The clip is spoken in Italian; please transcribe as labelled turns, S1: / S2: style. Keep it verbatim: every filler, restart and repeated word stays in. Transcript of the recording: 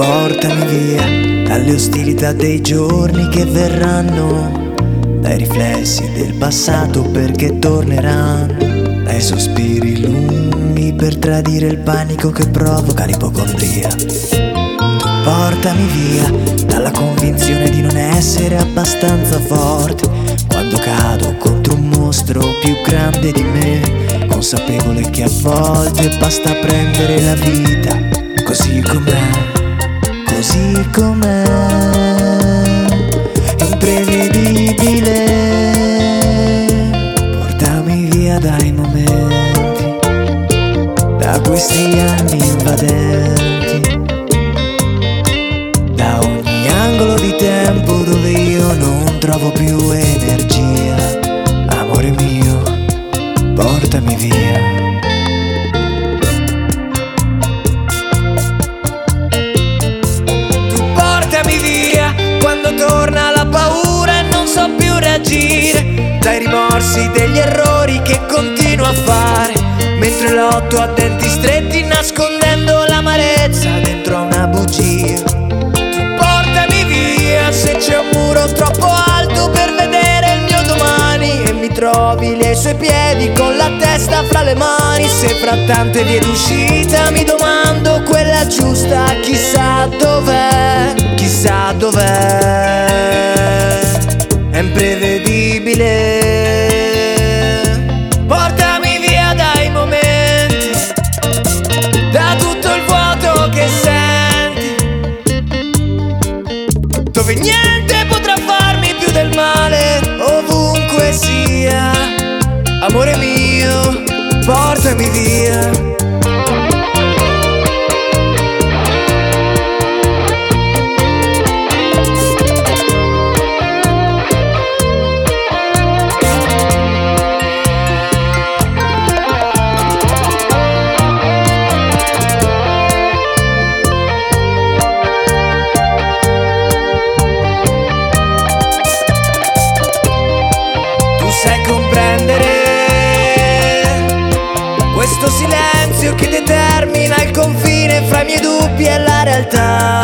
S1: portami via dalle ostilità dei giorni che verranno, dai riflessi del passato perché torneranno, dai sospiri lunghi per tradire il panico che provoca l'ipocondria. Tu portami via dalla convinzione di non essere abbastanza forte quando cado contro un mostro più grande di me, consapevole che a volte basta prendere la vita così com'è, così com'è, imprevedibile. Portami via dai momenti, da questi anni invadenti, da ogni angolo di tempo dove io non trovo più energia. Amore mio, portami via. Quando torna la paura e non so più reagire, dai rimorsi degli errori che continuo a fare, mentre lotto a denti stretti nascondendo l'amarezza dentro a una bugia. Tu portami via se c'è un muro troppo alto per vedere il mio domani e mi trovi lì ai suoi piedi con la testa fra le mani. Se fra tante vie d'uscita mi domando quella giusta, chissà dov'è, chissà dov'è, è imprevedibile. Portami via dai momenti, da tutto il vuoto che senti, dove niente potrà farmi più del male, ovunque sia. Amore mio, portami via. Sai comprendere questo silenzio che determina il confine fra i miei dubbi e la realtà.